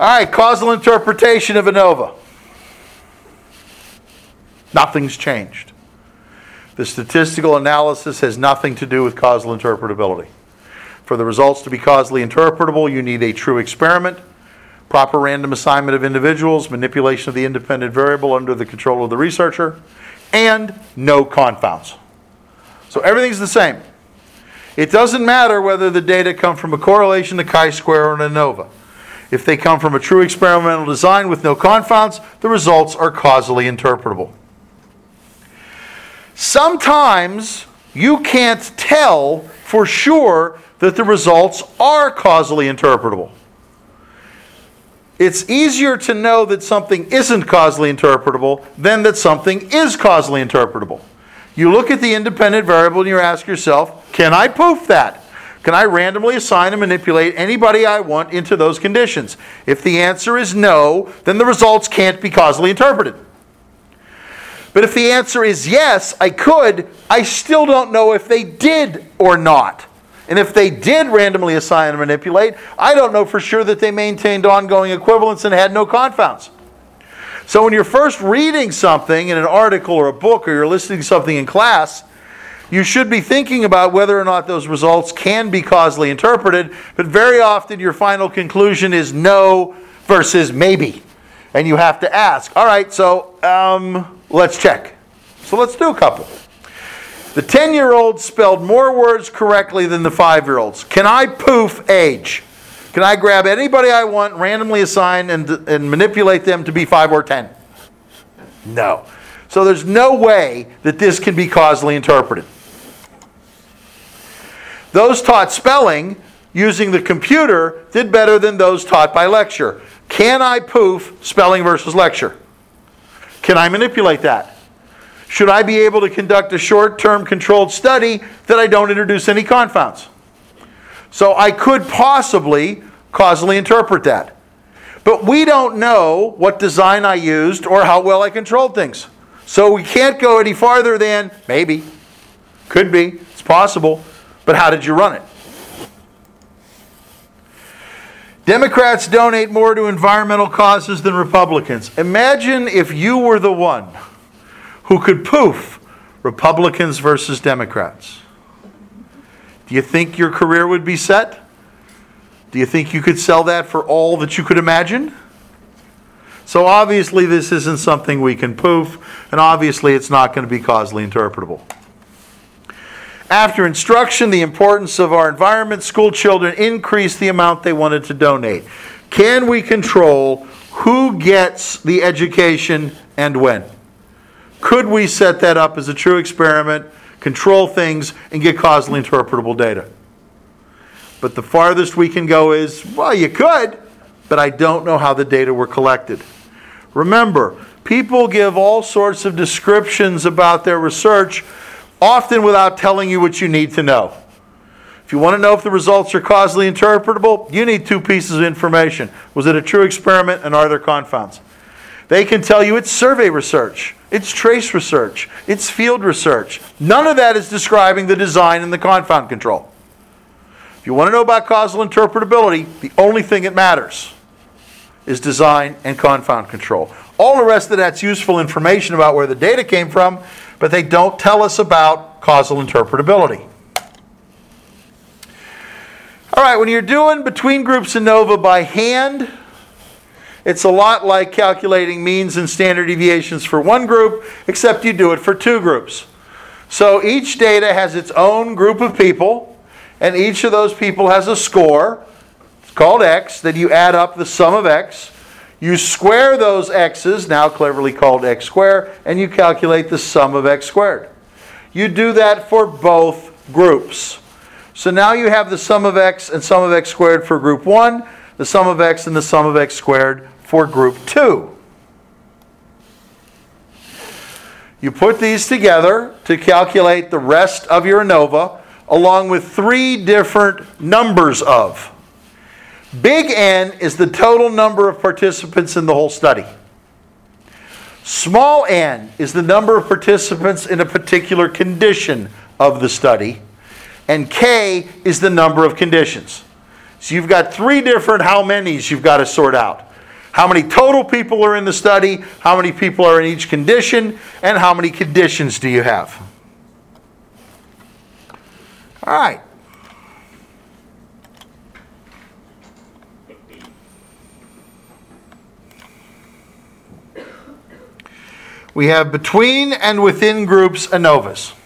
All right, causal interpretation of ANOVA. Nothing's changed. The statistical analysis has nothing to do with causal interpretability. For the results to be causally interpretable, you need a true experiment, proper random assignment of individuals, manipulation of the independent variable under the control of the researcher, and no confounds. So everything's the same. It doesn't matter whether the data come from a correlation, a chi-square, or an ANOVA. If they come from a true experimental design with no confounds, the results are causally interpretable. Sometimes you can't tell for sure that the results are causally interpretable. It's easier to know that something isn't causally interpretable than that something is causally interpretable. You look at the independent variable and you ask yourself, can I poof that? Can I randomly assign and manipulate anybody I want into those conditions? If the answer is no, then the results can't be causally interpreted. But if the answer is yes, I could, I still don't know if they did or not. And if they did randomly assign and manipulate, I don't know for sure that they maintained ongoing equivalence and had no confounds. So when you're first reading something in an article or a book, or you're listening to something in class, you should be thinking about whether or not those results can be causally interpreted, but very often your final conclusion is no versus maybe. And you have to ask, all right, so let's check. So let's do a couple. The 10-year-olds spelled more words correctly than the 5-year-olds. Can I poof age? Can I grab anybody I want, randomly assign, and manipulate them to be 5 or 10? No. So there's no way that this can be causally interpreted. Those taught spelling using the computer did better than those taught by lecture. Can I poof spelling versus lecture? Can I manipulate that? Should I be able to conduct a short-term controlled study that I don't introduce any confounds? So I could possibly causally interpret that. But we don't know what design I used or how well I controlled things. So we can't go any farther than maybe. Could be. It's possible. But how did you run it? Democrats donate more to environmental causes than Republicans. Imagine if you were the one who could poof Republicans versus Democrats. Do you think your career would be set? Do you think you could sell that for all that you could imagine? So obviously this isn't something we can poof, and obviously it's not going to be causally interpretable. After instruction, the importance of our environment, school children increased the amount they wanted to donate. Can we control who gets the education and when? Could we set that up as a true experiment, control things, and get causally interpretable data? But the farthest we can go is, well, you could, but I don't know how the data were collected. Remember, people give all sorts of descriptions about their research, often without telling you what you need to know. If you want to know if the results are causally interpretable, you need 2 pieces of information. Was it a true experiment, and are there confounds? They can tell you it's survey research, it's trace research, it's field research. None of that is describing the design and the confound control. If you want to know about causal interpretability, the only thing that matters is design and confound control. All the rest of that's useful information about where the data came from, but they don't tell us about causal interpretability. All right, when you're doing between groups ANOVA by hand, it's a lot like calculating means and standard deviations for one group, except you do it for 2 groups. So each data has its own group of people, and each of those people has a score. It's called X. Then you add up the sum of X. You square those X's, now cleverly called X squared, and you calculate the sum of X squared. You do that for both groups. So now you have the sum of X and sum of X squared for group 1, the sum of X and the sum of X squared for group 2. You put these together to calculate the rest of your ANOVA, along with 3 different numbers of. Big N is the total number of participants in the whole study. Small n is the number of participants in a particular condition of the study. And K is the number of conditions. So you've got 3 different how manys you've got to sort out. How many total people are in the study? How many people are in each condition? And how many conditions do you have? All right. We have between and within groups ANOVAs.